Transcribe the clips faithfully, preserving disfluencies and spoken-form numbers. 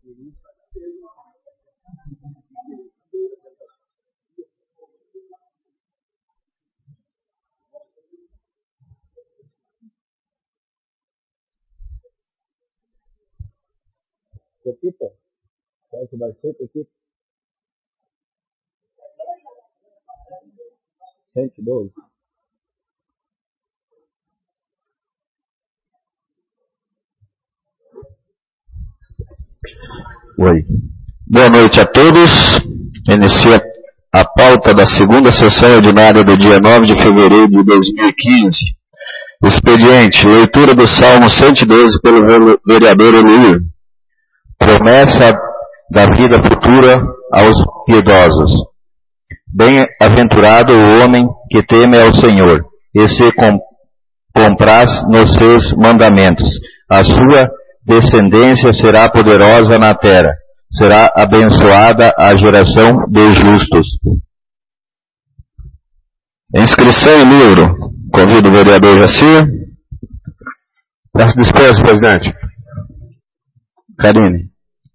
Pequita? Qual que vai ser, Pequita? cento e doze. Oi. Boa noite a todos. Inicia a pauta da segunda sessão ordinária do dia nove de fevereiro de dois mil e quinze. Expediente, leitura do Salmo cento e doze pelo vereador Eluir. Promessa da vida futura aos piedosos. Bem-aventurado o homem que teme ao Senhor e se compraz nos seus mandamentos. A sua descendência será poderosa na terra. Será abençoada a geração dos justos. Inscrição em livro. Convido o vereador Jacir. Peço dispensa, presidente. Karine.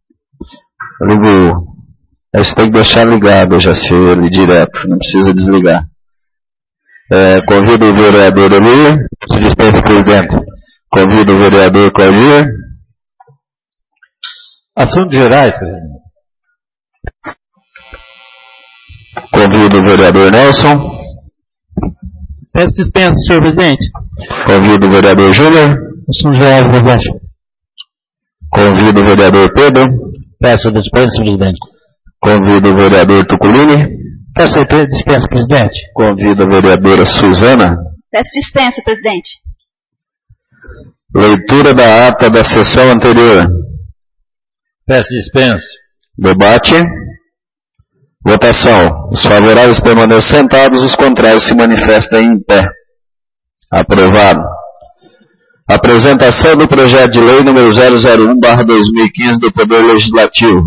Ligo. Você tem que deixar ligado, Jacir, ele direto. Não precisa desligar. É, convido o vereador Elir. Se dispensa, presidente. Convido o vereador Claudir. Assuntos gerais, presidente. Convido o vereador Nelson. Peço dispensa, senhor presidente. Convido o vereador Júnior. Assuntos gerais, presidente. Convido o vereador Pedro. Peço dispensa, presidente. Convido o vereador Tuculini. Peço dispensa, presidente. Convido a vereadora Suzana. Peço dispensa, presidente. Leitura da ata da sessão anterior. Peço dispensa. Debate. Votação. Os favoráveis permanecem sentados, os contrários se manifestam em pé. Aprovado. Apresentação do projeto de lei número zero zero um barra dois mil e quinze do Poder Legislativo.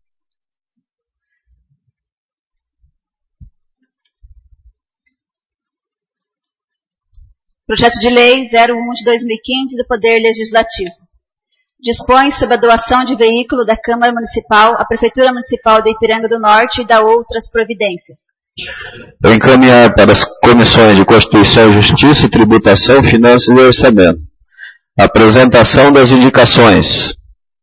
Projeto de Lei zero um de dois mil e quinze do Poder Legislativo. Dispõe sobre a doação de veículo da Câmara Municipal à Prefeitura Municipal de Ipiranga do Norte e da outras providências. Encaminhar para as comissões de Constituição e Justiça, Tributação, Finanças e Orçamento. Apresentação das indicações.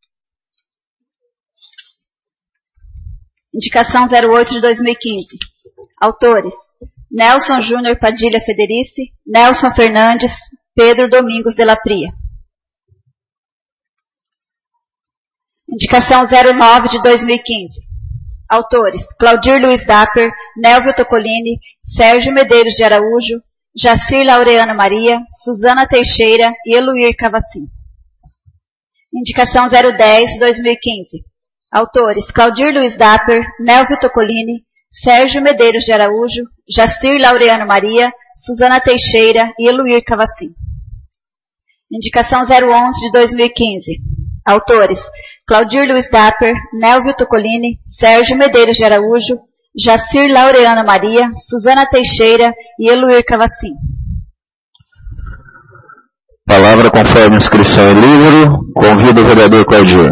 Indicação zero oito de dois mil e quinze. Autores: Nelson Júnior Padilha Federici, Nelson Fernandes, Pedro Domingos de la Pria. Indicação zero nove de dois mil e quinze. Autores: Claudir Luiz Dapper, Nélvio Tocolini, Sérgio Medeiros de Araújo, Jacir Laureano Maria, Suzana Teixeira e Eluir Cavacim. Indicação zero dez de dois mil e quinze. Autores: Claudir Luiz Dapper, Nélvio Tocolini, Sérgio Medeiros de Araújo, Jacir Laureano Maria, Suzana Teixeira e Eluir Cavacim. Indicação zero onze de dois mil e quinze. Autores: Claudir Luiz Dapper, Nélvio Tocolini, Sérgio Medeiros de Araújo, Jacir Laureano Maria, Suzana Teixeira e Eluir Cavacim. Palavra conforme inscrição em livro. Convido o vereador Claudir.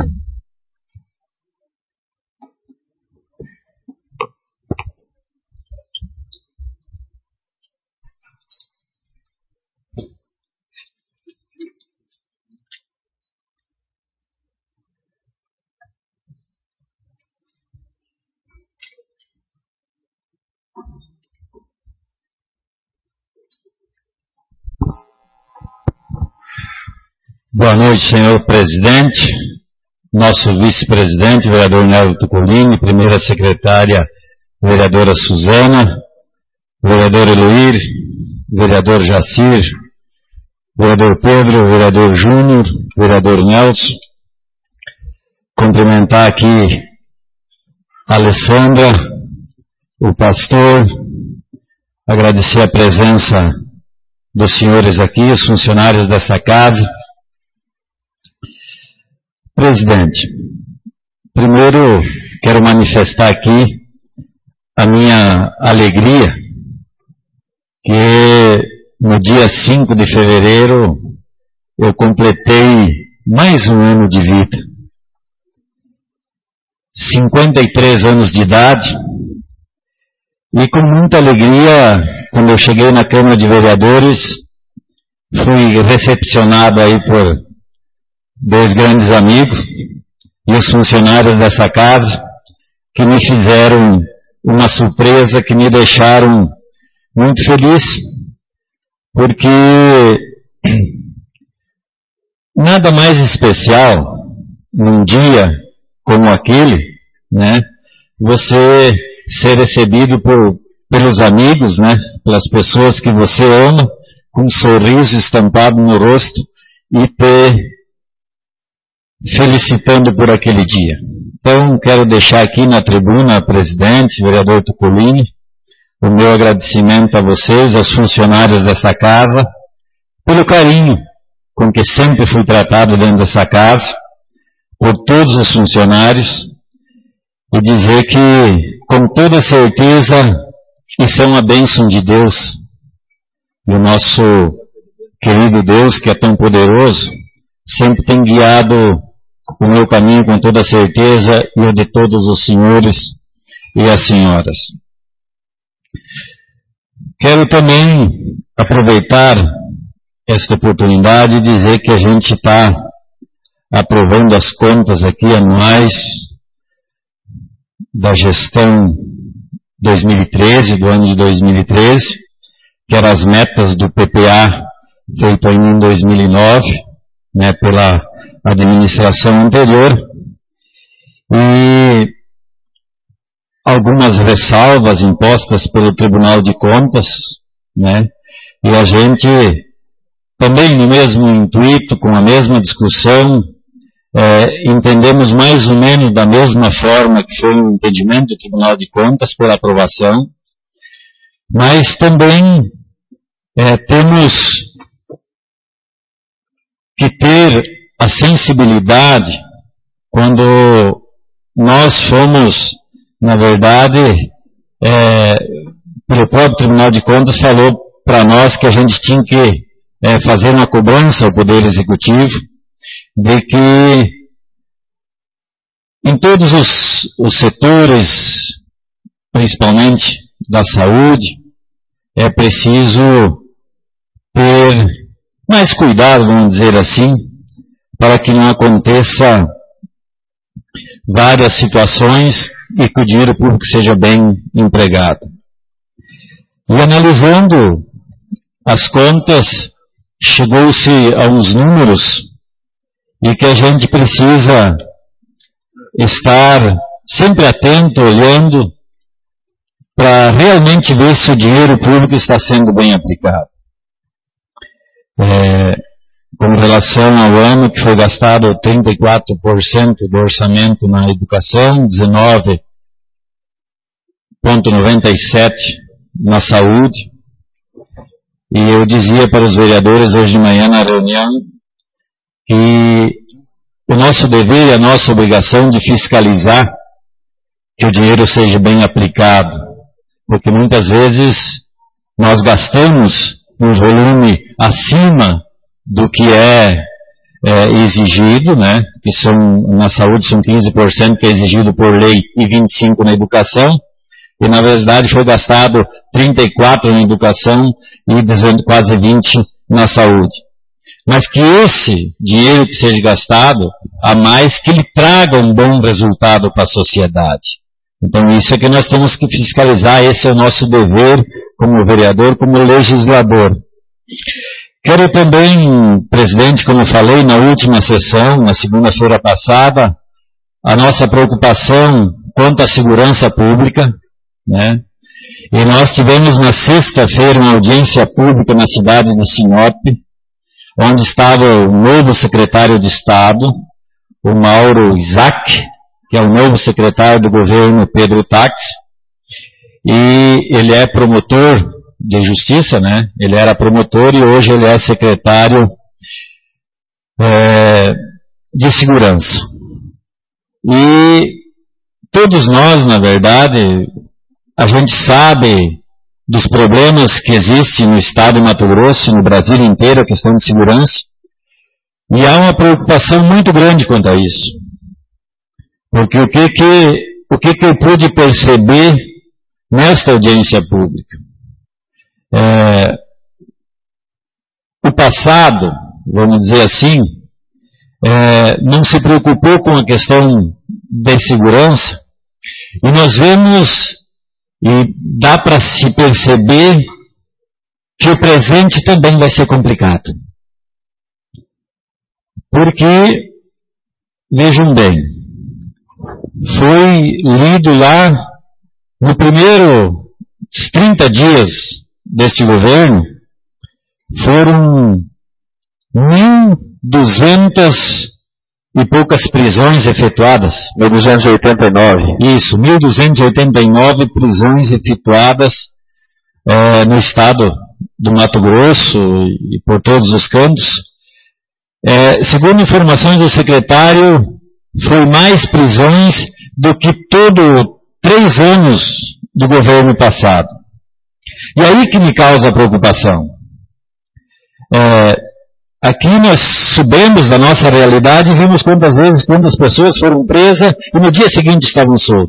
Boa noite, senhor presidente, nosso vice-presidente, vereador Nélvio Tocolini, primeira secretária, vereadora Suzana, vereador Eluir, vereador Jacir, vereador Pedro, vereador Júnior, vereador Nelson. Cumprimentar aqui a Alessandra, o pastor, agradecer a presença dos senhores aqui, os funcionários dessa casa. Presidente, primeiro quero manifestar aqui a minha alegria que no dia cinco de fevereiro eu completei mais um ano de vida. cinquenta e três anos de idade, e com muita alegria, quando eu cheguei na Câmara de Vereadores, fui recepcionado aí por dois grandes amigos e os funcionários dessa casa, que me fizeram uma surpresa, que me deixaram muito feliz, porque nada mais especial num dia como aquele, né, você ser recebido por, pelos amigos, né, pelas pessoas que você ama, com um sorriso estampado no rosto e ter felicitando por aquele dia. Então, quero deixar aqui na tribuna, presidente, vereador Tocolini, o meu agradecimento a vocês, aos funcionários dessa casa, pelo carinho com que sempre fui tratado dentro dessa casa, por todos os funcionários, e dizer que, com toda certeza, isso é uma bênção de Deus, do nosso querido Deus, que é tão poderoso, sempre tem guiado o meu caminho com toda certeza, e o de todos os senhores e as senhoras. Quero também aproveitar esta oportunidade e dizer que a gente está aprovando as contas aqui anuais da gestão dois mil e treze, do ano de dois mil e treze, que eram as metas do P P A feito ainda em dois mil e nove, né, pela administração anterior, e algumas ressalvas impostas pelo Tribunal de Contas, né, e a gente também no mesmo intuito, com a mesma discussão, é, entendemos mais ou menos da mesma forma que foi o entendimento do Tribunal de Contas pela aprovação, mas também é, temos que ter a sensibilidade quando nós fomos, na verdade, é, pelo próprio Tribunal de Contas falou para nós que a gente tinha que é, fazer uma cobrança ao Poder Executivo de que em todos os, os setores, principalmente da saúde, é preciso ter mais cuidado, vamos dizer assim, para que não aconteça várias situações e que o dinheiro público seja bem empregado. E analisando as contas, chegou-se a uns números e que a gente precisa estar sempre atento, olhando, para realmente ver se o dinheiro público está sendo bem aplicado. É, com relação ao ano que foi gastado trinta e quatro por cento do orçamento na educação, dezenove vírgula noventa e sete por cento na saúde, e eu dizia para os vereadores hoje de manhã na reunião que o nosso dever e a nossa obrigação de fiscalizar que o dinheiro seja bem aplicado, porque muitas vezes nós gastamos um volume acima do que é, é exigido, né? Que são, na saúde são quinze por cento que é exigido por lei e vinte e cinco por cento na educação, e na verdade foi gastado trinta e quatro por cento na educação e quase vinte por cento na saúde. Mas que esse dinheiro que seja gastado, a mais, que ele traga um bom resultado para a sociedade. Então isso é que nós temos que fiscalizar, esse é o nosso dever como vereador, como legislador. Quero também, presidente, como falei na última sessão, na segunda-feira passada, a nossa preocupação quanto à segurança pública, né? E nós tivemos na sexta-feira uma audiência pública na cidade de Sinop, onde estava o novo secretário de Estado, o Mauro Isaac, que é o novo secretário do governo Pedro Táxi, e ele é promotor de justiça, né? Ele era promotor e hoje ele é secretário é, de segurança. E todos nós, na verdade, a gente sabe dos problemas que existem no estado de Mato Grosso e no Brasil inteiro, a questão de segurança, e há uma preocupação muito grande quanto a isso. Porque o que que, o que, que eu pude perceber nesta audiência pública? É, o passado, vamos dizer assim, é, não se preocupou com a questão de segurança, e nós vemos, e dá para se perceber, que o presente também vai ser complicado. Porque, vejam bem, foi lido lá, no primeiro trinta dias deste governo, foram mil e duzentas e poucas prisões efetuadas. mil duzentos e oitenta e nove. Isso, mil duzentos e oitenta e nove prisões efetuadas é, no estado do Mato Grosso e por todos os cantos. É, segundo informações do secretário, foi mais prisões do que todo três anos do governo passado. E aí que me causa preocupação. É, aqui nós subimos da nossa realidade e vimos quantas vezes, quantas pessoas foram presas e no dia seguinte estavam soltas.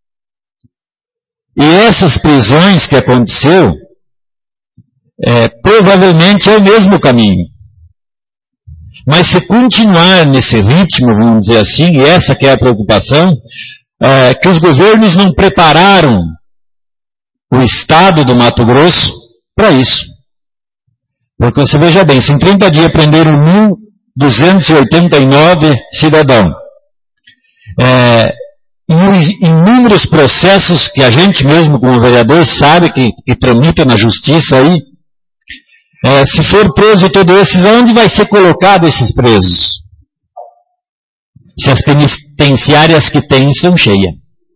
E essas prisões que aconteceu, é, provavelmente é o mesmo caminho. Mas se continuar nesse ritmo, vamos dizer assim, e essa que é a preocupação, é, que os governos não prepararam o estado do Mato Grosso para isso. Porque você veja bem, se em trinta dias prenderam mil duzentos e oitenta e nove cidadãos, é, em inúmeros processos que a gente mesmo como vereador sabe que, que tramita na justiça aí, é, se for preso todos esses, onde vai ser colocado esses presos? Se as penitenciárias que tem são cheias.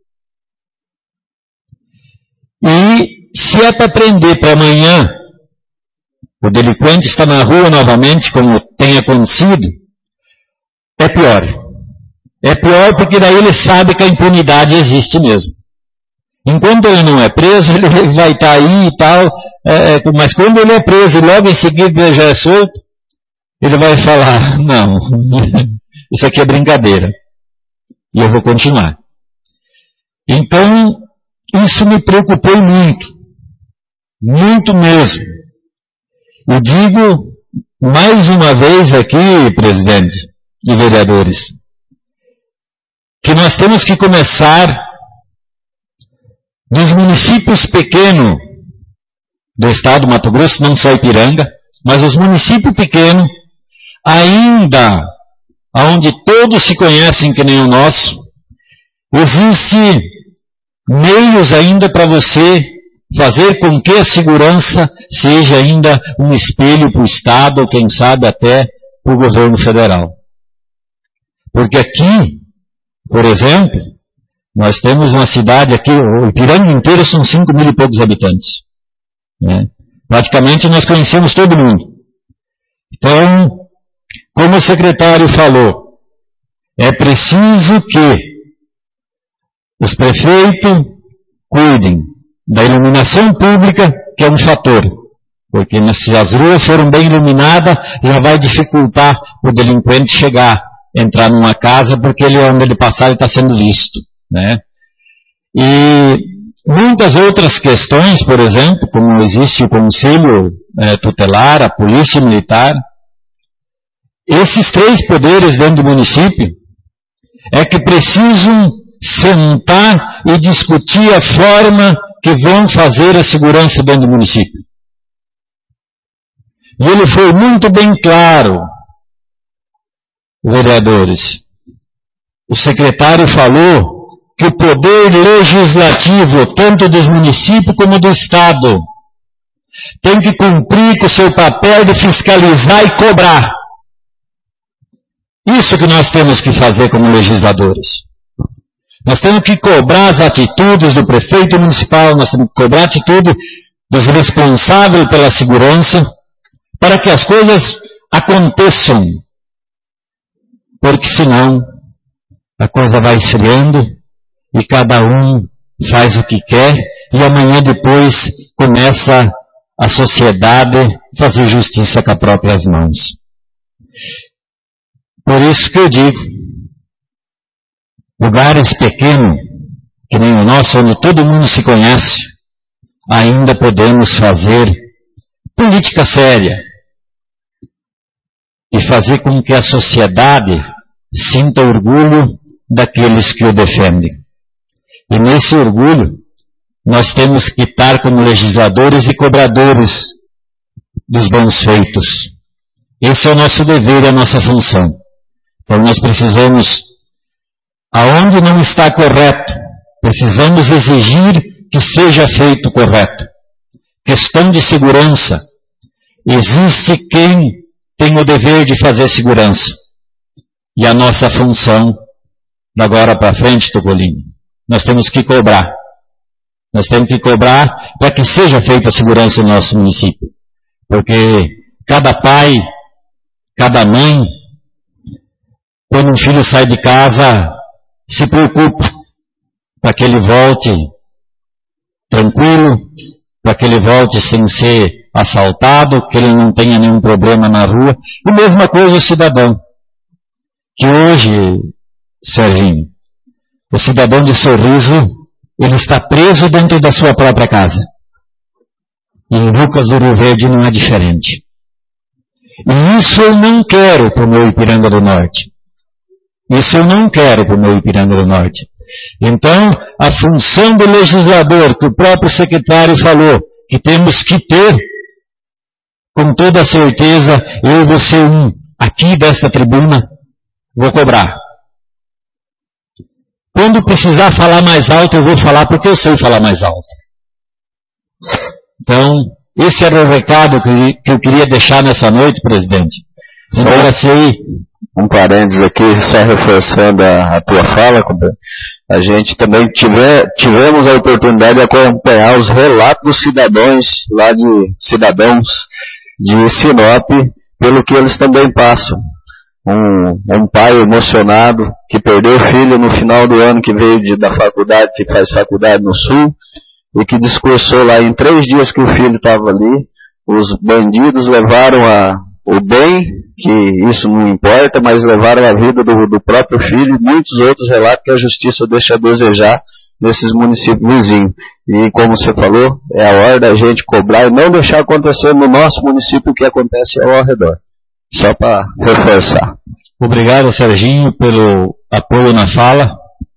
E se é para prender para amanhã, o delinquente está na rua novamente, como tem acontecido, é pior. É pior porque daí ele sabe que a impunidade existe mesmo. Enquanto ele não é preso, ele vai estar aí e tal, é, mas quando ele é preso e logo em seguida ele já é solto, ele vai falar, não, isso aqui é brincadeira. E eu vou continuar. Então, isso me preocupou muito. Muito mesmo. Eu digo mais uma vez aqui, presidente e vereadores, que nós temos que começar nos municípios pequenos do estado do Mato Grosso, não só Ipiranga, mas os municípios pequenos, ainda onde todos se conhecem que nem o nosso, existe meios ainda para você fazer com que a segurança seja ainda um espelho para o Estado, ou quem sabe até para o governo federal. Porque aqui, por exemplo, nós temos uma cidade aqui, o Ipiranga inteiro são cinco mil e poucos habitantes. Né? Praticamente nós conhecemos todo mundo. Então, como o secretário falou, é preciso que os prefeitos cuidem da iluminação pública, que é um fator. Porque se as ruas foram bem iluminadas, já vai dificultar o delinquente chegar, entrar numa casa, porque ele, onde ele passar, ele está sendo visto. Né? E muitas outras questões, por exemplo, como existe o Conselho é, Tutelar, a Polícia Militar, esses três poderes dentro do município é que precisam sentar e discutir a forma que vão fazer a segurança dentro do município. E ele foi muito bem claro, vereadores. O secretário falou que o poder legislativo, tanto dos municípios como do Estado, tem que cumprir com o seu papel de fiscalizar e cobrar. Isso que nós temos que fazer como legisladores. Nós temos que cobrar as atitudes do prefeito municipal, nós temos que cobrar a atitude dos responsáveis pela segurança, para que as coisas aconteçam. Porque senão, a coisa vai esfriando, e cada um faz o que quer, e amanhã depois começa a sociedade a fazer justiça com as próprias mãos. Por isso que eu digo, lugares pequenos, que nem o nosso, onde todo mundo se conhece, ainda podemos fazer política séria e fazer com que a sociedade sinta orgulho daqueles que o defendem. E nesse orgulho, nós temos que estar como legisladores e cobradores dos bons feitos. Esse é o nosso dever e a nossa função. Então nós precisamos, aonde não está correto, precisamos exigir que seja feito correto. Questão de segurança. Existe quem tem o dever de fazer segurança. E a nossa função, da agora para frente, Tocolini, nós temos que cobrar. Nós temos que cobrar para que seja feita a segurança no nosso município. Porque cada pai, cada mãe, quando um filho sai de casa, se preocupa para que ele volte tranquilo, para que ele volte sem ser assaltado, que ele não tenha nenhum problema na rua. E mesma coisa o cidadão. Que hoje, Serginho, o cidadão de Sorriso, ele está preso dentro da sua própria casa. E em Lucas do Rio Verde não é diferente. E isso eu não quero para o meu Ipiranga do Norte. Isso eu não quero para o meu Ipiranga do Norte. Então, a função do legislador, que o próprio secretário falou, que temos que ter, com toda certeza, eu vou ser um, aqui desta tribuna, vou cobrar. Quando precisar falar mais alto, eu vou falar, porque eu sei falar mais alto. Então, esse era o recado que, que eu queria deixar nessa noite, presidente. Agora sei. Um parênteses aqui, só reforçando a, a tua fala, a gente também tive, tivemos a oportunidade de acompanhar os relatos dos cidadãos, lá de cidadãos de Sinop, pelo que eles também passam. Um, um pai emocionado que perdeu o filho no final do ano, que veio de, da faculdade, que faz faculdade no Sul, e que discursou lá em três dias que o filho estava ali. Os bandidos levaram a, o bem, que isso não importa, mas levaram a vida do, do próprio filho, e muitos outros relatos que a justiça deixa a desejar nesses municípios vizinhos. E como você falou, é a hora da gente cobrar e não deixar acontecer no nosso município o que acontece ao redor. Só para reforçar. Obrigado, Serginho, pelo apoio na fala.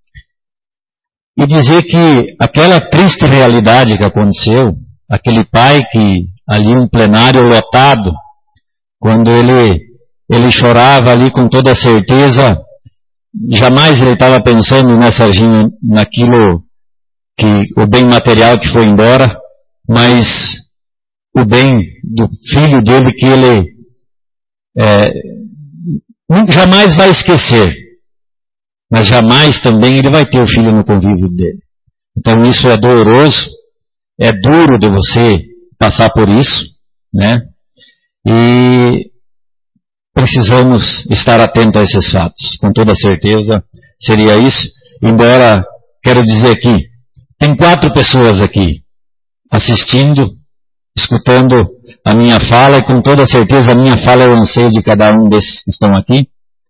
E dizer que aquela triste realidade que aconteceu, aquele pai que ali um plenário lotado, quando ele, ele chorava ali com toda certeza, jamais ele estava pensando, né, Serginho, naquilo que, o bem material que foi embora, mas o bem do filho dele que ele É, jamais vai esquecer, mas jamais também ele vai ter o filho no convívio dele. Então isso é doloroso, é duro de você passar por isso, né? E precisamos estar atentos a esses fatos, com toda certeza seria isso. Embora, quero dizer aqui, tem quatro pessoas aqui assistindo, escutando a minha fala, e com toda certeza a minha fala é o anseio de cada um desses que estão aqui.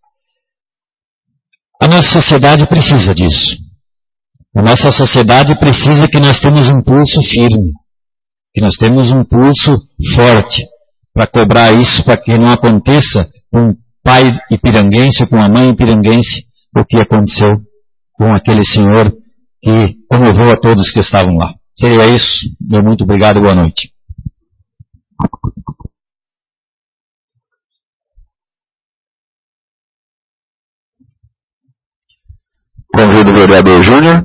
A nossa sociedade precisa disso. A nossa sociedade precisa que nós temos um pulso firme, que nós temos um pulso forte para cobrar isso, para que não aconteça com o pai ipiranguense, com a mãe ipiranguense, o que aconteceu com aquele senhor que comoveu a todos que estavam lá. Seria isso. Meu muito obrigado, boa noite. Convido o vereador Júnior.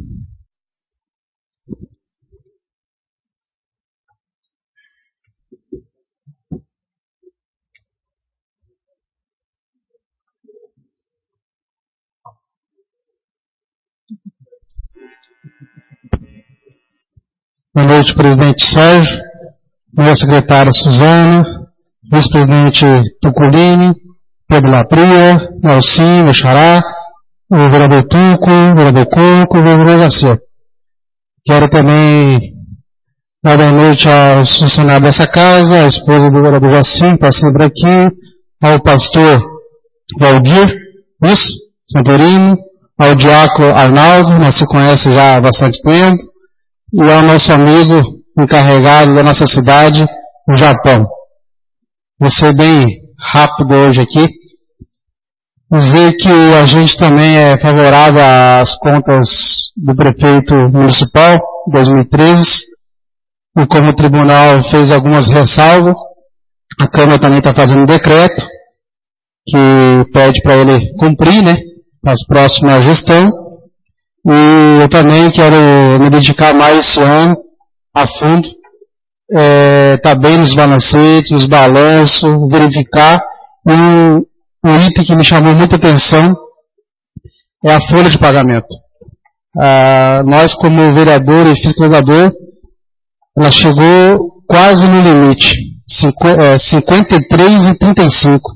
Boa noite, presidente Sérgio, minha secretária Suzana, vice-presidente Tucolini, Pedro Lapria, Nelsinho, Xará, o vereador Tuco, o vereador Coco, o vereador Garcia. Quero também dar boa noite aos funcionários dessa casa, a esposa do vereador Garcia, que está sempre aqui, ao pastor Valdir, isso, Santorino, ao diácono Arnaldo, nós se conhece já há bastante tempo, e ao nosso amigo encarregado da nossa cidade, no Japão. Vou ser bem rápido hoje aqui. Dizer que a gente também é favorável às contas do prefeito municipal, dois mil e treze, e como o tribunal fez algumas ressalvas, a Câmara também está fazendo um decreto, que pede para ele cumprir, né, para a próxima gestão, e eu também quero me dedicar mais esse ano, a fundo, é, tá bem nos balancetes, nos balanços, verificar, e um, um item que me chamou muita atenção é a folha de pagamento. Ah, nós, como vereador e fiscalizador, ela chegou quase no limite, cinquenta e três e trinta e cinco.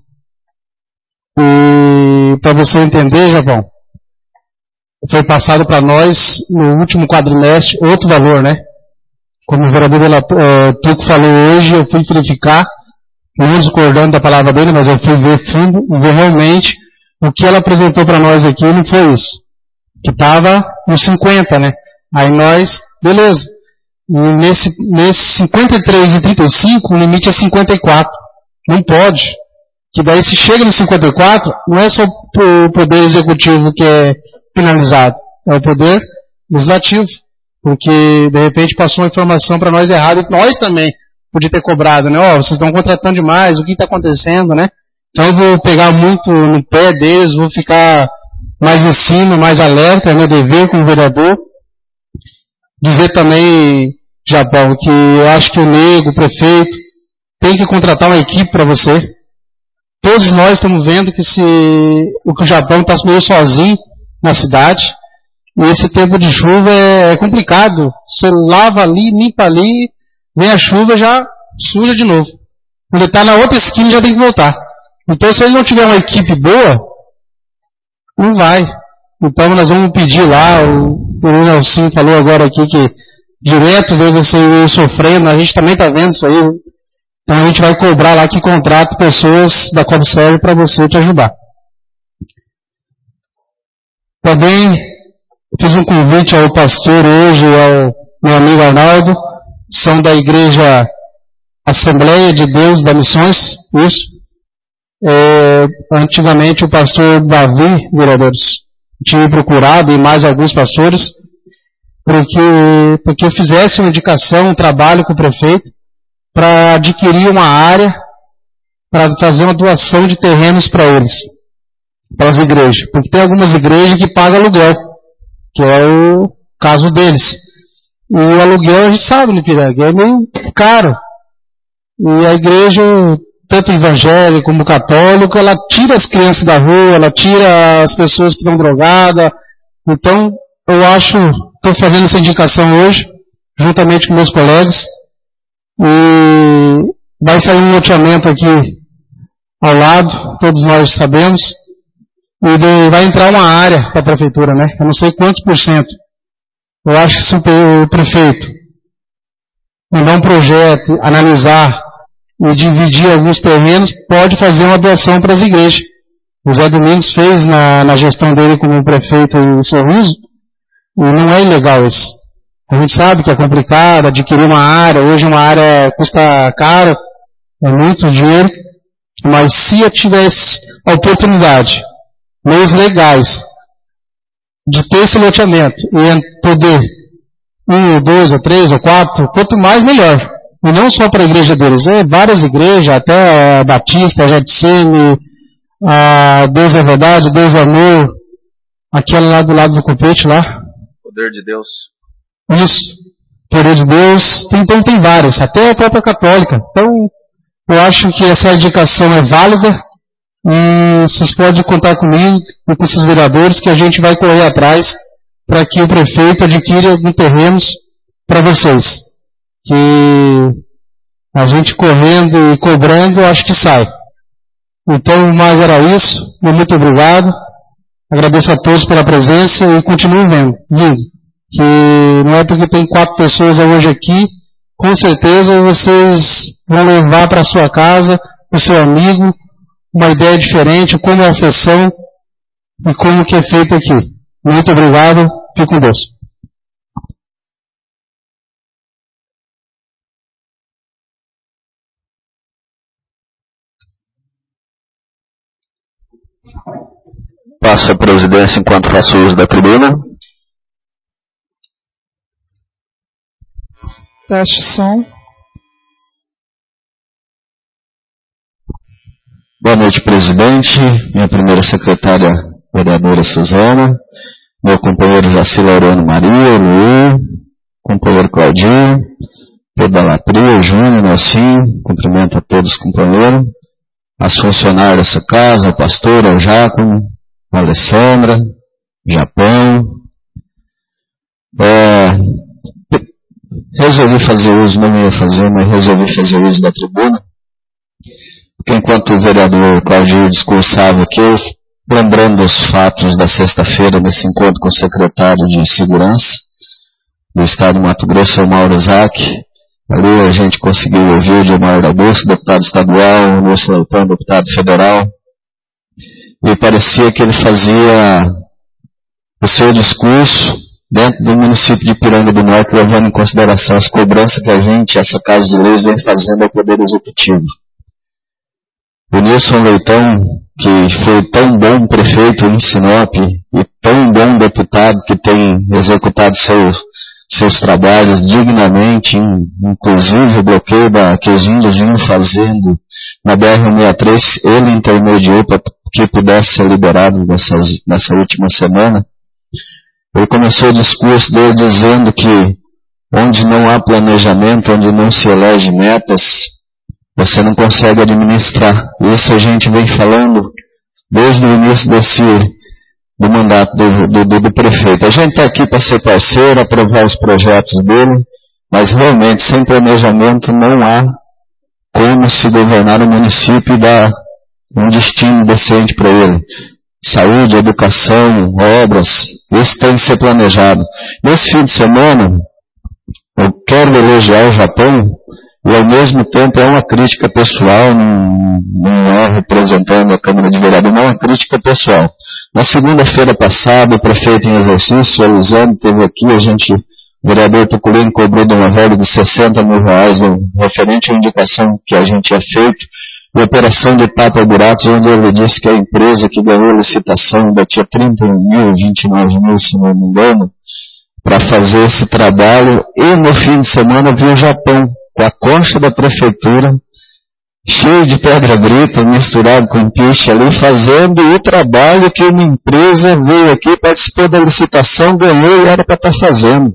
E para você entender, Japão, foi passado para nós no último quadrimestre outro valor, né? Como o vereador é, Tuco falou hoje, eu fui verificar, não discordando da palavra dele, mas eu fui ver fundo e ver realmente o que ela apresentou para nós aqui não foi isso. Que estava nos cinquenta, né? Aí nós, beleza. E nesse, nesse cinquenta e três e trinta e cinco, o limite é cinquenta e quatro. Não pode. Que daí se chega no cinquenta e quatro, não é só o poder executivo que é penalizado, é o poder legislativo. Porque, de repente, passou uma informação para nós errada e nós também podíamos ter cobrado, né? Ó, oh, vocês estão contratando demais, o que está acontecendo, né? Então eu vou pegar muito no pé deles, vou ficar mais em cima, mais alerta, né? Dever como vereador. Dizer também, Japão, que eu acho que o nego, o prefeito, tem que contratar uma equipe para você. Todos nós estamos vendo que se, o que o Japão está meio sozinho na cidade. E esse tempo de chuva é, é complicado. Você lava ali, limpa ali, vem a chuva já suja de novo. Quando ele está na outra esquina já tem que voltar. Então se ele não tiver uma equipe boa, não vai. Então nós vamos pedir lá, o, o Nelson falou agora aqui que direto vê você sofrendo, a gente também está vendo isso aí. Então a gente vai cobrar lá que contrate pessoas da Cobserve para você te ajudar. Também fiz um convite ao pastor hoje, ao meu amigo Arnaldo, são da igreja Assembleia de Deus da Missões, isso. É, antigamente o pastor Davi, vereadores, tinha procurado, e mais alguns pastores, porque, porque eu fizesse uma indicação, um trabalho com o prefeito, para adquirir uma área, para fazer uma doação de terrenos para eles, para as igrejas. Porque tem algumas igrejas que pagam aluguel, que é o caso deles. E o aluguel, a gente sabe, né, Piranga, é meio caro. E a igreja, tanto evangélica como católica, ela tira as crianças da rua, ela tira as pessoas que estão drogadas. Então, eu acho, estou fazendo essa indicação hoje, juntamente com meus colegas, e vai sair um loteamento aqui ao lado, todos nós sabemos, e vai entrar uma área para a prefeitura, né? Eu não sei quantos por cento. Eu acho que se o prefeito mandar um projeto, analisar e dividir alguns terrenos, pode fazer uma doação para as igrejas. O Zé Domingos fez na, na gestão dele como prefeito em Sorriso, e não é ilegal isso. A gente sabe que é complicado adquirir uma área, hoje uma área custa caro, é muito dinheiro, mas se eu tivesse a oportunidade, meios legais, de ter esse loteamento e poder, um, ou dois, ou três, ou quatro, quanto mais melhor. E não só para a igreja deles, é várias igrejas, até a Batista, a Jetsene, a Deus é Verdade, Deus é Amor, aquela lá do lado do Copete lá. Poder de Deus. Isso, Poder de Deus, tem, então tem várias, até a própria católica. Então, eu acho que essa indicação é válida, e vocês podem contar comigo e com esses vereadores que a gente vai correr atrás para que o prefeito adquira alguns terrenos para vocês. Que a gente correndo e cobrando, acho que sai. Então, mais era isso. Muito obrigado. Agradeço a todos pela presença e continuem vendo, vindo. Que não é porque tem quatro pessoas hoje aqui, com certeza vocês vão levar para sua casa, para o seu amigo, uma ideia diferente, como é a sessão e como que é feito aqui. Muito obrigado. Fique com Deus. Passo a presidência enquanto faço uso da tribuna. Teste som. Boa noite, presidente, minha primeira secretária, vereadora Suzana, meu companheiro Jacir Laureano Maria, Luí, companheiro Claudinho, Pedro Lapria, Júnior, Nelson, cumprimento a todos os companheiros, as funcionárias dessa casa, o pastor, o Jácono, a Alessandra, Japão. É, resolvi fazer uso, não ia fazer, mas resolvi fazer uso da tribuna, porque enquanto o vereador Claudio discursava aqui, eu, lembrando os fatos da sexta-feira, nesse encontro com o secretário de Segurança do Estado do Mato Grosso, o Mauro Zac, ali a gente conseguiu ouvir o Gilmar da Bolsa, deputado estadual, o Lúcio Leitão, deputado federal, e parecia que ele fazia o seu discurso dentro do município de Ipiranga do Norte, levando em consideração as cobranças que a gente, essa Casa de Leis, vem fazendo ao Poder Executivo. O Nilson Leitão, que foi tão bom prefeito em Sinop e tão bom deputado que tem executado seus, seus trabalhos dignamente, inclusive o bloqueio da, que os índios vinham fazendo na B R cento e sessenta e três, ele intermediou para que pudesse ser liberado nessas, nessa última semana. Ele começou o discurso dele dizendo que onde não há planejamento, onde não se elege metas, você não consegue administrar. Isso a gente vem falando desde o início desse, do mandato do, do, do prefeito. A gente está aqui para ser parceiro, aprovar os projetos dele, mas realmente sem planejamento não há como se governar o município e dar um destino decente para ele. Saúde, educação, obras, isso tem que ser planejado. Nesse fim de semana, eu quero elogiar o Japão, e ao mesmo tempo é uma crítica pessoal, não, não é representando a Câmara de Vereadores, não é uma crítica pessoal. Na segunda-feira passada, o prefeito em exercício, Elisandro, esteve aqui, a gente, o vereador Tuculino cobrou de uma verba de sessenta mil reais, referente à indicação que a gente tinha feito, de operação de tapa-buracos, onde ele disse que a empresa que ganhou a licitação ainda tinha trinta mil, vinte e nove mil, se não me engano, para fazer esse trabalho, e no fim de semana viu o Japão, com a concha da prefeitura, cheio de pedra brita, misturado com piche ali, fazendo o trabalho que uma empresa veio aqui, participou da licitação, ganhou e era para estar fazendo.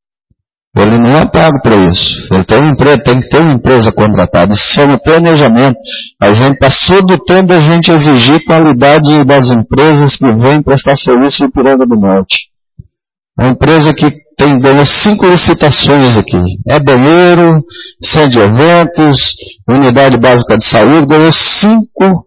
Ele não é pago para isso. Ele tem, uma empresa, tem que ter uma empresa contratada. Isso chama planejamento. A gente passou do tempo da gente exigir qualidade das empresas que vêm prestar serviço em Ipiranga do Norte. A empresa que tem, ganhou cinco licitações aqui. É banheiro, centro de eventos, unidade básica de saúde, ganhou cinco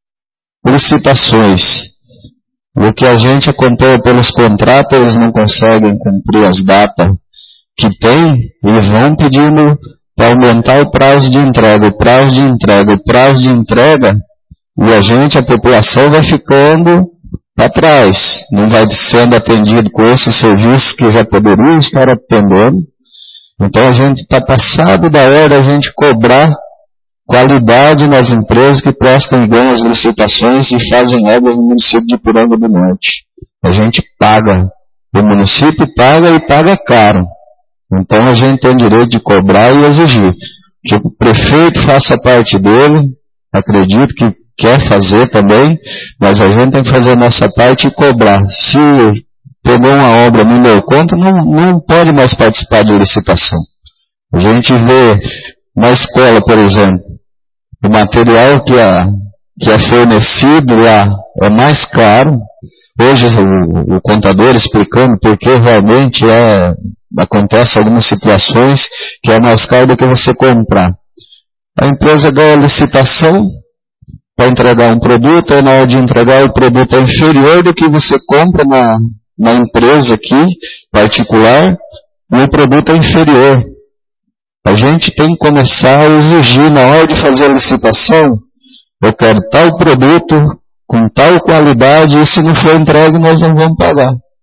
licitações. O que a gente acompanha pelos contratos, eles não conseguem cumprir as datas que tem, e vão pedindo para aumentar o prazo de entrega, o prazo de entrega, o prazo de entrega, e a gente, a população, vai ficando para trás, não vai sendo atendido com esses serviços que já poderiam estar atendendo. Então a gente está passado da hora da gente cobrar qualidade nas empresas que prestam e ganham as licitações e fazem obras no município de Ipiranga do Norte. A gente paga, o município paga e paga caro. Então a gente tem direito de cobrar e exigir que o prefeito faça a parte dele, acredito que quer fazer também, mas a gente tem que fazer a nossa parte e cobrar. Se pegou uma obra, não deu conta, não, não pode mais participar de licitação. A gente vê na escola, por exemplo, o material que é, que é fornecido lá é mais caro. Hoje o, o contador explicando porque realmente é, acontece algumas situações que é mais caro do que você comprar. A empresa ganha a licitação para entregar um produto, e na hora de entregar o produto é inferior do que você compra na, na empresa aqui, particular, e o produto é inferior. A gente tem que começar a exigir na hora de fazer a licitação, eu quero tal produto, com tal qualidade, e se não for entregue nós não vamos pagar.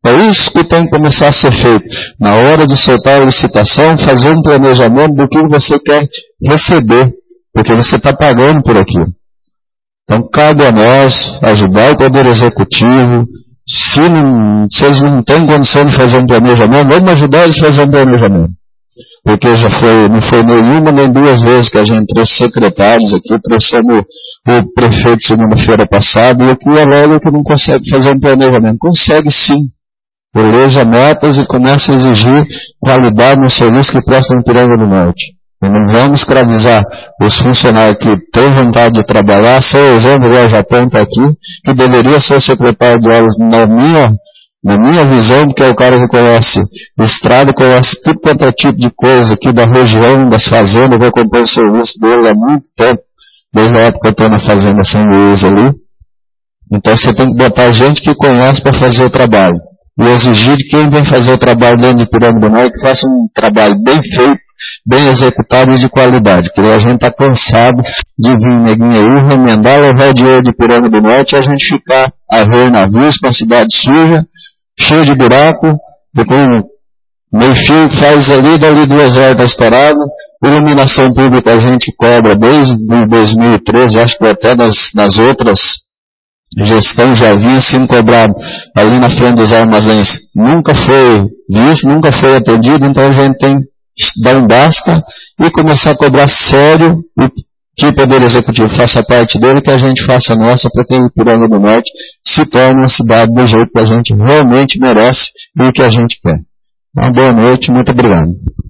É isso que tem que começar a ser feito. Na hora de soltar a licitação, fazer um planejamento do que você quer receber, porque você está pagando por aquilo. Então, cabe a nós ajudar o Poder Executivo. Se, não, se eles não têm condição de fazer um planejamento, vamos ajudar eles a fazer um planejamento. Porque já foi, não foi nenhuma nem duas vezes que a gente trouxe secretários aqui, trouxemos o prefeito segunda-feira passada, e aqui alega que não consegue fazer um planejamento. Consegue sim. Eleja metas e começa a exigir qualidade no serviço que presta no Piranga do Norte. E não vamos escravizar os funcionários que têm vontade de trabalhar. Seu exemplo, o Japão está aqui, que deveria ser secretário de obras na minha, na minha visão, porque é o cara que conhece estrada, conhece tudo quanto é tipo de coisa aqui da região, das fazendas, vai comprar o serviço dele há muito tempo, desde a época que eu estou na fazenda São Luís ali. Então você tem que botar gente que conhece para fazer o trabalho. E exigir de quem vem fazer o trabalho dentro de Piranga do Norte que faça um trabalho bem feito, bem executado e de qualidade. Porque a gente está cansado de vir neguinha aí, remendar, levar o dinheiro de Piranga do Norte e a gente ficar a ver navios com a cidade suja, cheio de buraco, depois meio fio faz ali, dali duas horas está estourado. Iluminação pública a gente cobra desde dois mil e treze, acho que até nas, nas outras gestão já havia sido cobrado ali na frente dos armazéns, nunca foi visto, nunca foi atendido, então a gente tem que dar um basta e começar a cobrar sério e que o Poder Executivo faça parte dele, que a gente faça a nossa, para que o Piranga do Norte se torne uma cidade do jeito que a gente realmente merece e o que a gente quer. Uma boa noite, muito obrigado.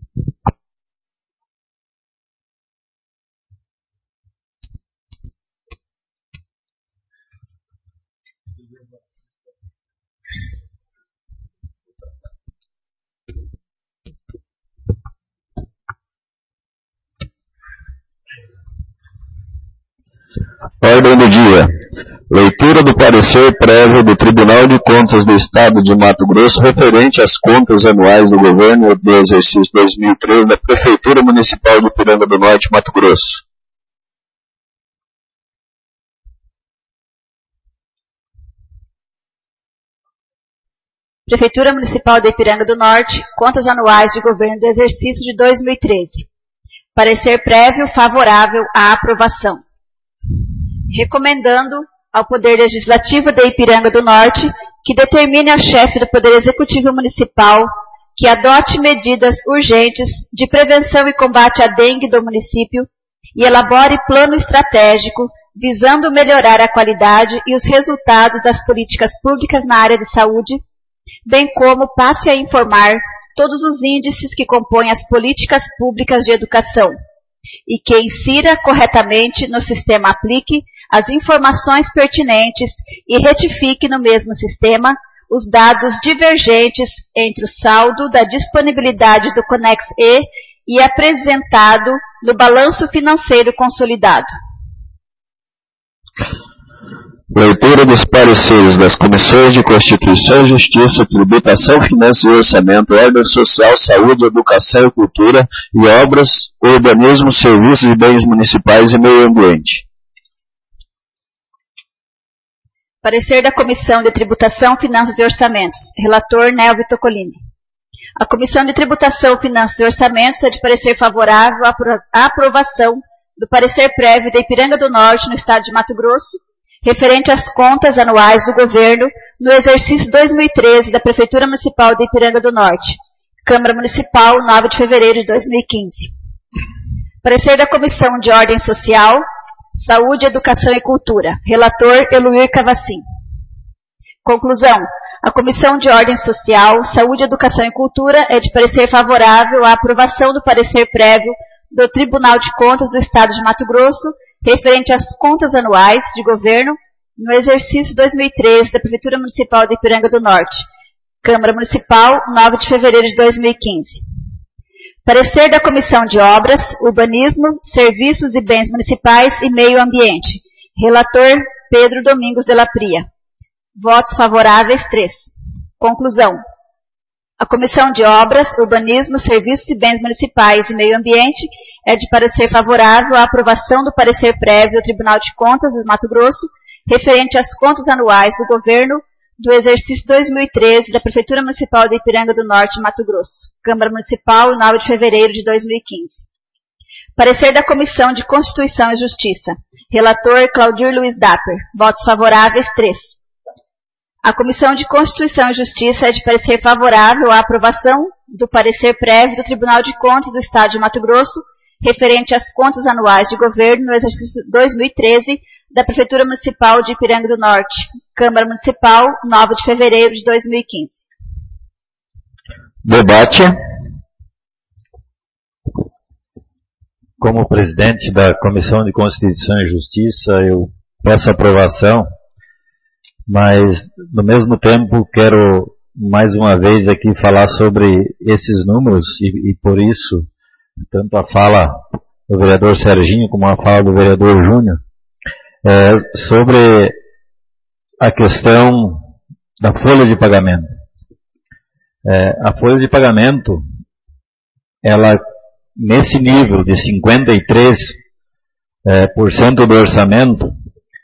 Ordem do dia. Leitura do parecer prévio do Tribunal de Contas do Estado de Mato Grosso referente às contas anuais do governo do exercício dois mil e treze da Prefeitura Municipal de Piranga do Norte, Mato Grosso. Prefeitura Municipal de Piranga do Norte, contas anuais de governo do exercício de dois mil e treze. Parecer prévio favorável à aprovação. Recomendando ao Poder Legislativo de Ipiranga do Norte que determine ao chefe do Poder Executivo Municipal que adote medidas urgentes de prevenção e combate à dengue do município e elabore plano estratégico visando melhorar a qualidade e os resultados das políticas públicas na área de saúde, bem como passe a informar todos os índices que compõem as políticas públicas de educação e que insira corretamente no sistema Aplique as informações pertinentes e retifique no mesmo sistema os dados divergentes entre o saldo da disponibilidade do Conex-E e apresentado no balanço financeiro consolidado. Leitura dos pareceres das Comissões de Constituição, Justiça, Tributação, Finanças e Orçamento, Ordem Social, Saúde, Educação e Cultura e Obras, Urbanismo, Serviços e Bens Municipais e Meio Ambiente. Parecer da Comissão de Tributação, Finanças e Orçamentos. Relator Nelvio Tocolini. A Comissão de Tributação, Finanças e Orçamentos é de parecer favorável à aprovação do parecer prévio da Ipiranga do Norte, no estado de Mato Grosso, referente às contas anuais do governo no exercício dois mil e treze da Prefeitura Municipal de Ipiranga do Norte. Câmara Municipal, nove de fevereiro de dois mil e quinze. Parecer da Comissão de Ordem Social, Saúde, Educação e Cultura. Relator Eluir Cavacim. Conclusão. A Comissão de Ordem Social, Saúde, Educação e Cultura é de parecer favorável à aprovação do parecer prévio do Tribunal de Contas do Estado de Mato Grosso, referente às contas anuais de governo no exercício dois mil e treze da Prefeitura Municipal de Ipiranga do Norte. Câmara Municipal, nove de fevereiro de dois mil e quinze. Parecer da Comissão de Obras, Urbanismo, Serviços e Bens Municipais e Meio Ambiente. Relator Pedro Domingos de la Pria. Votos favoráveis, três. Conclusão. A Comissão de Obras, Urbanismo, Serviços e Bens Municipais e Meio Ambiente é de parecer favorável à aprovação do parecer prévio do Tribunal de Contas do Mato Grosso, referente às contas anuais do governo do exercício dois mil e treze da Prefeitura Municipal de Ipiranga do Norte, Mato Grosso. Câmara Municipal, nove de fevereiro de dois mil e quinze. Parecer da Comissão de Constituição e Justiça. Relator Claudir Luiz Dapper. Votos favoráveis, três. A Comissão de Constituição e Justiça é de parecer favorável à aprovação do parecer prévio do Tribunal de Contas do Estado de Mato Grosso, referente às contas anuais de governo no exercício dois mil e treze da Prefeitura Municipal de Ipiranga do Norte. Câmara Municipal, nove de fevereiro de dois mil e quinze. Debate. Como presidente da Comissão de Constituição e Justiça, eu peço aprovação, mas, no mesmo tempo, quero mais uma vez aqui falar sobre esses números e, e por isso, tanto a fala do vereador Serginho como a fala do vereador Júnior, é, sobre a questão da folha de pagamento. É, a folha de pagamento, ela, nesse nível de cinquenta e três por cento é, do orçamento,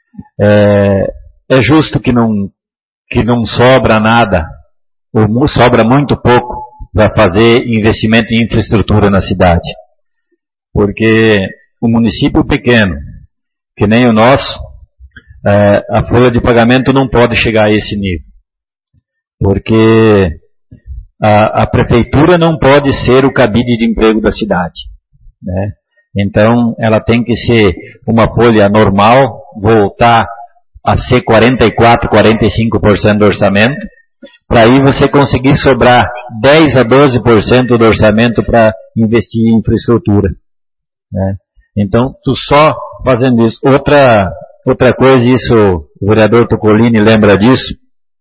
é, é justo que não, que não sobra nada, ou sobra muito pouco para fazer investimento em infraestrutura na cidade. Porque o município pequeno, que nem o nosso, é, a folha de pagamento não pode chegar a esse nível. Porque a, a prefeitura não pode ser o cabide de emprego da cidade, né? Então, ela tem que ser uma folha normal, voltar a ser quarenta e quatro, quarenta e cinco por cento do orçamento, para aí você conseguir sobrar dez a doze por cento do orçamento para investir em infraestrutura, né? Então, tu só fazendo isso. Outra, outra coisa, isso o vereador Tocolini lembra disso,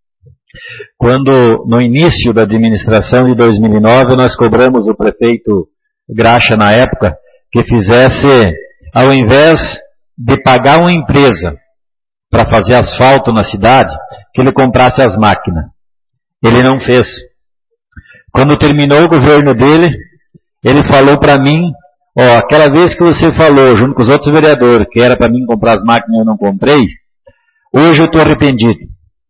quando no início da administração de dois mil e nove nós cobramos o prefeito Graxa na época que fizesse, ao invés de pagar uma empresa para fazer asfalto na cidade, que ele comprasse as máquinas. Ele não fez. Quando terminou o governo dele, ele falou para mim, ó, aquela vez que você falou, junto com os outros vereadores, que era para mim comprar as máquinas e eu não comprei, hoje eu estou arrependido.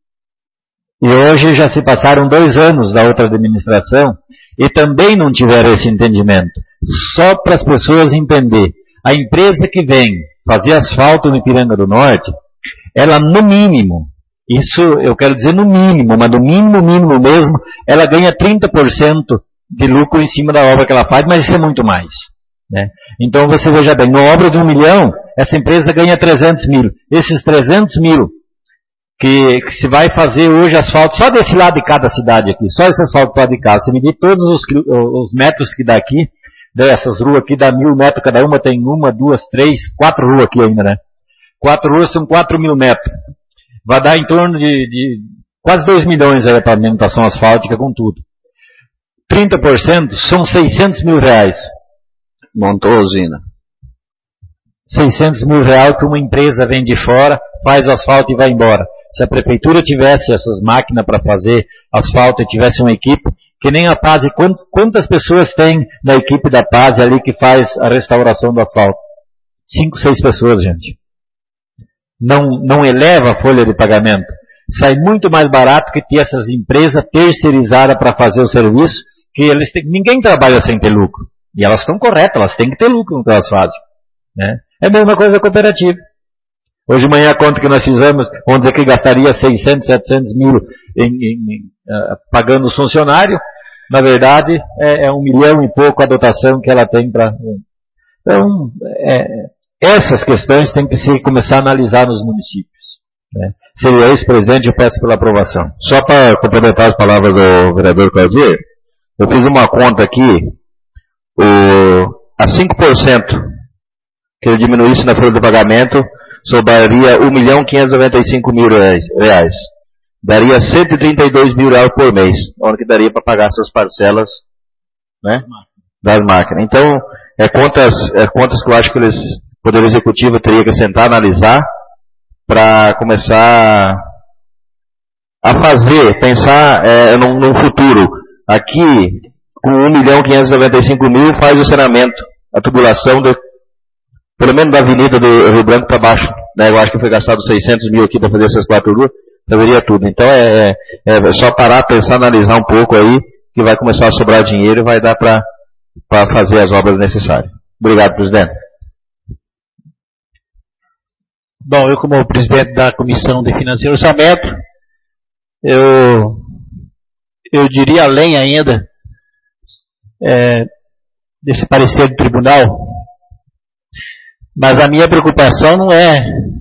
E hoje já se passaram dois anos da outra administração e também não tiveram esse entendimento. Só para as pessoas entenderem. A empresa que vem fazer asfalto no Ipiranga do Norte, ela no mínimo, isso eu quero dizer no mínimo, mas no mínimo, mínimo mesmo, ela ganha trinta por cento de lucro em cima da obra que ela faz, mas isso é muito mais, né? Então você veja bem, numa obra de um milhão, essa empresa ganha trezentos mil. Esses trezentos mil que, que se vai fazer hoje asfalto, só desse lado de cada cidade aqui, só esse asfalto para de casa, se medir todos os, os metros que dá aqui, dessas ruas aqui, dá mil metros cada uma, tem uma, duas, três, quatro ruas aqui ainda, né? Quatro ruas são quatro mil metros. Vai dar em torno de, de quase dois milhões aí para pavimentação asfáltica com tudo. trinta por cento são seiscentos mil reais. Montou a usina. seiscentos mil reais que uma empresa vem de fora, faz asfalto e vai embora. Se a prefeitura tivesse essas máquinas para fazer asfalto e tivesse uma equipe, que nem a Paz, quantas pessoas tem na equipe da Paz ali que faz a restauração do asfalto? Cinco, seis pessoas, gente. Não, não eleva a folha de pagamento. Sai muito mais barato que ter essas empresas terceirizadas para fazer o serviço, que eles têm, ninguém trabalha sem ter lucro. E elas estão corretas, elas têm que ter lucro no que elas fazem, né? É a mesma coisa cooperativa. Hoje de manhã a conta que nós fizemos, vamos dizer que gastaria seiscentos, setecentos mil em, em, em, uh, pagando os funcionários, na verdade é, é um milhão e pouco a dotação que ela tem para... Então, é, essas questões têm que se começar a analisar nos municípios, né? Seria isso, presidente, eu peço pela aprovação. Só para complementar as palavras do vereador Claudir, eu fiz uma conta aqui, o, a cinco por cento que ele diminuísse na folha de pagamento, sobraria um milhão quinhentos e noventa e cinco mil reais. Daria cento e trinta e dois mil reais por mês, onde que daria para pagar essas parcelas, né, das máquinas. Então, é contas, é contas que eu acho que eles, o Poder Executivo teria que sentar, analisar, para começar a fazer, pensar é, num, num futuro. Aqui, com um milhão quinhentos e noventa e cinco mil, faz o saneamento, a tubulação, de, pelo menos da avenida do Rio Branco para baixo, né? Eu acho que foi gastado seiscentos mil aqui para fazer essas quatro ruas, resolveria tudo. Então é, é, é só parar, pensar, analisar um pouco aí, que vai começar a sobrar dinheiro e vai dar para fazer as obras necessárias. Obrigado, presidente. Bom, eu como presidente da Comissão de Finanças e Orçamento, eu, eu diria além ainda é, desse parecer do tribunal, mas a minha preocupação não é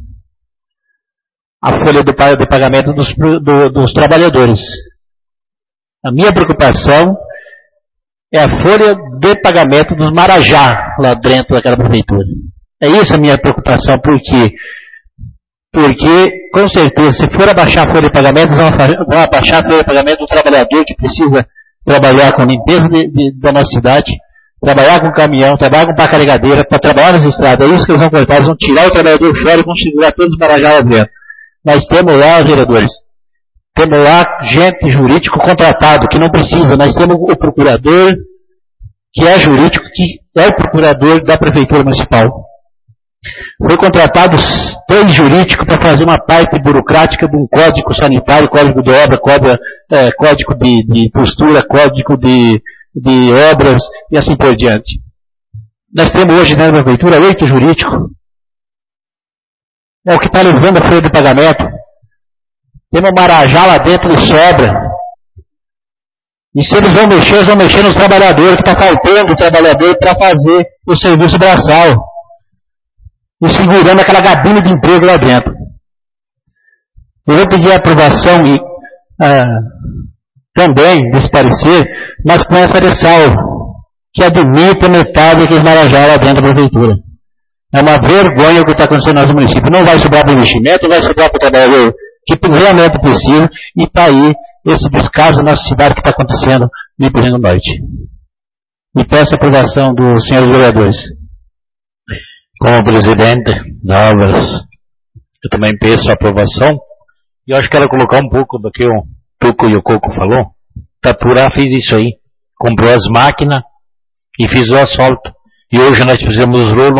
a folha de pagamento dos, do, dos trabalhadores. A minha preocupação é a folha de pagamento dos Marajá lá dentro daquela prefeitura. É isso a minha preocupação, porque porque, com certeza, se for abaixar a folha de pagamento, vão abaixar a folha de pagamento do trabalhador que precisa trabalhar com limpeza de, de, da nossa cidade, trabalhar com caminhão, trabalhar com pá carregadeira, para trabalhar nas estradas. É isso que eles vão cortar, eles vão tirar o trabalhador fora e vão segurar todos os Marajá lá dentro. Nós temos lá, vereadores, temos lá gente jurídico contratado, que não precisa. Nós temos o procurador, que é jurídico, que é o procurador da Prefeitura Municipal. Foi contratado três jurídicos para fazer uma parte burocrática de um código sanitário, código de obra, código, é, código de, de postura, código de, de obras e assim por diante. Nós temos hoje na Prefeitura oito jurídicos. É o que está levando a folha de pagamento. Temos Marajá lá dentro de sobra. E se eles vão mexer, eles vão mexer nos trabalhadores, que está faltando o trabalhador para fazer o serviço braçal. E segurando aquela gabina de emprego lá dentro. Eu vou pedir a aprovação e, ah, também desse parecer, mas com essa ressalva, que admita metade daqueles Marajá lá dentro da prefeitura. É uma vergonha o que está acontecendo no nosso município. Não vai sobrar para o investimento, vai sobrar para o trabalhador que realmente precisa, e está aí esse descaso na nossa cidade que está acontecendo no Rio Grande do Norte. E peço a aprovação dos senhores vereadores. Como presidente da Obras, eu também peço a aprovação. E eu acho que quero colocar um pouco do que o Tuco e o Coco falou. Tapurá fez isso aí. Comprou as máquinas e fez o asfalto. E hoje nós fizemos os rolos.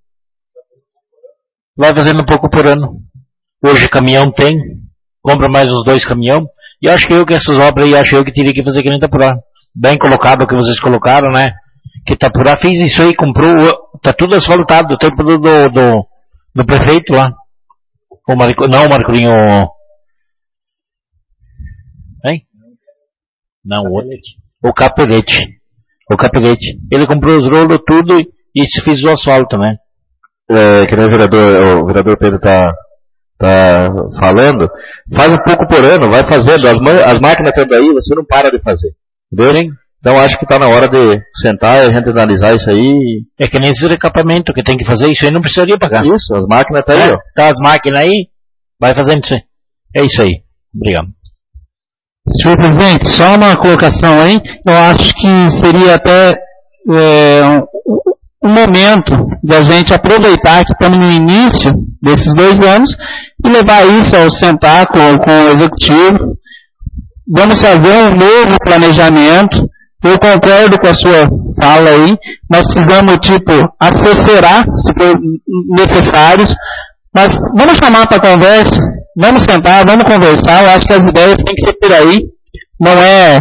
Vai fazendo um pouco por ano. Hoje caminhão tem. Compra mais uns dois caminhão. E acho que eu que essas obras aí, acho eu que teria que fazer que nem Tapurá. Bem colocado o que vocês colocaram, né? Que Tapurá fez isso aí, comprou, tá tudo asfaltado, do tempo do, do, do, do prefeito lá. O Marico, não, o Marcolinho. Hein? Não, o outro. O Capelete. O Capelete. Ele comprou os rolos, tudo, e fez o asfalto, né? É, que nem o vereador, o vereador Pedro tá, tá falando, faz um pouco por ano, vai fazendo. As, as máquinas estão aí, você não para de fazer. Entendeu? Hein? Então acho que está na hora de sentar e a gente analisar isso aí. É que nem esse recapamento que tem que fazer, isso aí não precisaria pagar. Isso, as máquinas estão aí, é, ó. Tá as máquinas aí, vai fazendo isso aí. É isso aí. Obrigado. Senhor presidente, só uma colocação aí. Eu acho que seria até é, um, um momento da gente aproveitar que estamos no início desses dois anos e levar isso ao sentar com, com o executivo. Vamos fazer um novo planejamento. Eu concordo com a sua fala aí. Nós precisamos, tipo, assessorar, se for necessário. Mas vamos chamar para conversa. Vamos sentar, vamos conversar. Eu acho que as ideias têm que ser por aí. Não é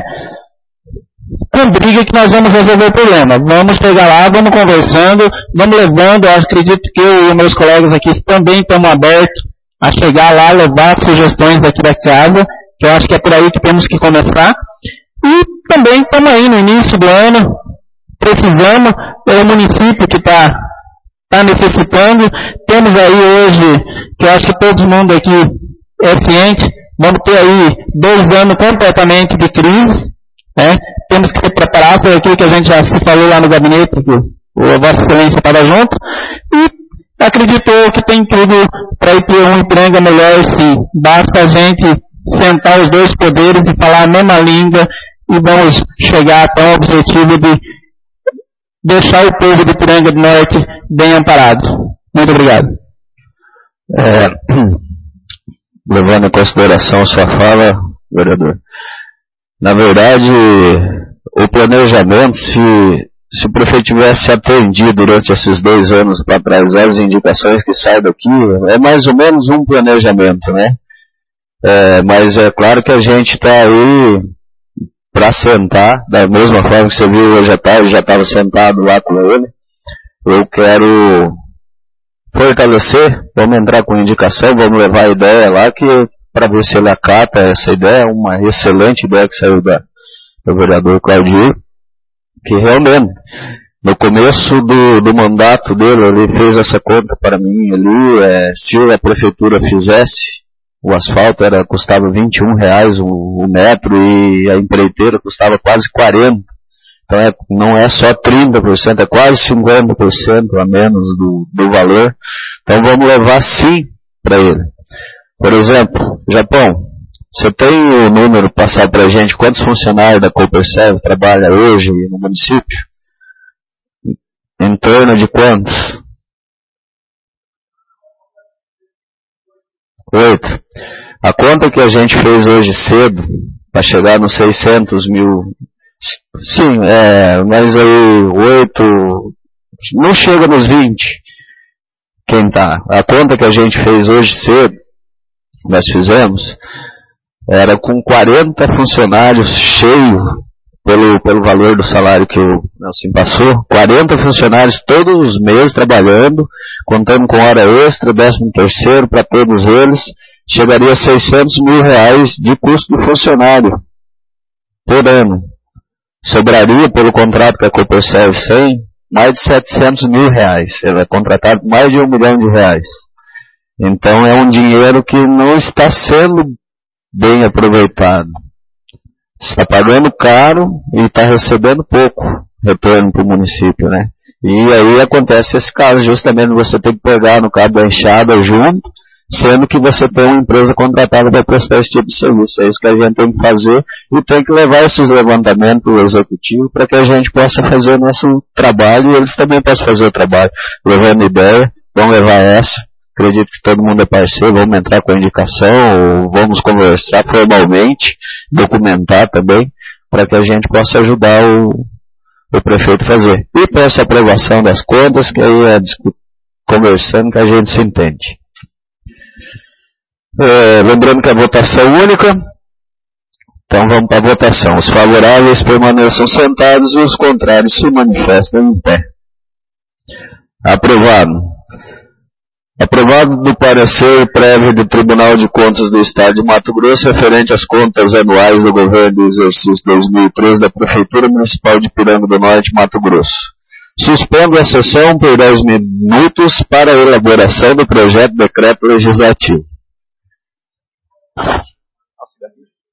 com briga que nós vamos resolver o problema. Vamos chegar lá, vamos conversando, vamos levando. Eu acredito que eu e meus colegas aqui também estamos abertos a chegar lá, levar sugestões aqui da casa, que eu acho que é por aí que temos que começar. E também estamos aí no início do ano, precisamos, é o município que está tá necessitando. Temos aí hoje, que eu acho que todo mundo aqui é ciente, vamos ter aí dois anos completamente de crise, né? Temos que se preparar, foi aquilo que a gente já se falou lá no gabinete, que o Vossa Excelência estava junto, e acreditou que tem tudo para ir ter um Ipiranga melhor, sim. Basta a gente sentar os dois poderes e falar a mesma língua, e vamos chegar até o objetivo de deixar o povo de Ipiranga do Norte bem amparado. Muito obrigado. É, levando em consideração a sua fala, vereador, na verdade, o planejamento, se, se o prefeito tivesse atendido durante esses dois anos para trás as indicações que saem daqui, é mais ou menos um planejamento, né? É, mas é claro que a gente está aí para sentar, da mesma forma que você viu hoje à tarde, já estava sentado lá com ele. Eu quero fortalecer, vamos entrar com indicação, vamos levar a ideia lá, que para ver se ele acata essa ideia, uma excelente ideia que saiu da, do vereador Claudio, que realmente, no começo do, do mandato dele, ele fez essa conta para mim ali, é, se a prefeitura fizesse, o asfalto era, custava vinte e um reais o, o metro e a empreiteira custava quase quarenta. Então é, não é só trinta por cento, é quase cinquenta por cento a menos do, do valor. Então vamos levar sim para ele. Por exemplo, Japão, você tem o número, passar para a gente, quantos funcionários da Coperserve trabalham hoje no município? Em torno de quantos? Oito. A conta que a gente fez hoje cedo, para chegar nos seiscentos mil, sim, é, mas aí oito, não chega nos vinte. Quem tá? A conta que a gente fez hoje cedo, nós fizemos, era com quarenta funcionários cheio, pelo, pelo valor do salário que o Nelson passou, quarenta funcionários todos os meses trabalhando, contando com hora extra, décimo terceiro para todos eles, chegaria a seiscentos mil reais de custo do funcionário por ano. Sobraria, pelo contrato que a Coperserve tem, mais de setecentos mil reais. Ele vai contratar mais de um milhão de reais. Então é um dinheiro que não está sendo bem aproveitado. Está pagando caro e está recebendo pouco retorno para o município, né? E aí acontece esse caso, justamente você tem que pegar no cabo da enxada junto, sendo que você tem uma empresa contratada para prestar esse tipo de serviço. É isso que a gente tem que fazer e tem que levar esses levantamentos para o executivo para que a gente possa fazer o nosso trabalho e eles também possam fazer o trabalho. Levando ideia, vamos levar essa. Acredito que todo mundo é parceiro, vamos entrar com a indicação, ou vamos conversar formalmente, documentar também, para que a gente possa ajudar o, o prefeito a fazer. E peço a aprovação das contas, que aí é conversando que a gente se entende. É, lembrando que a votação única, então vamos para a votação. Os favoráveis permaneçam sentados e os contrários se manifestam em pé. Aprovado. Aprovado do parecer prévio do Tribunal de Contas do Estado de Mato Grosso referente às contas anuais do governo do exercício dois mil e treze da Prefeitura Municipal de Piranga do Norte, Mato Grosso. Suspendo a sessão por dez minutos para a elaboração do projeto de decreto legislativo.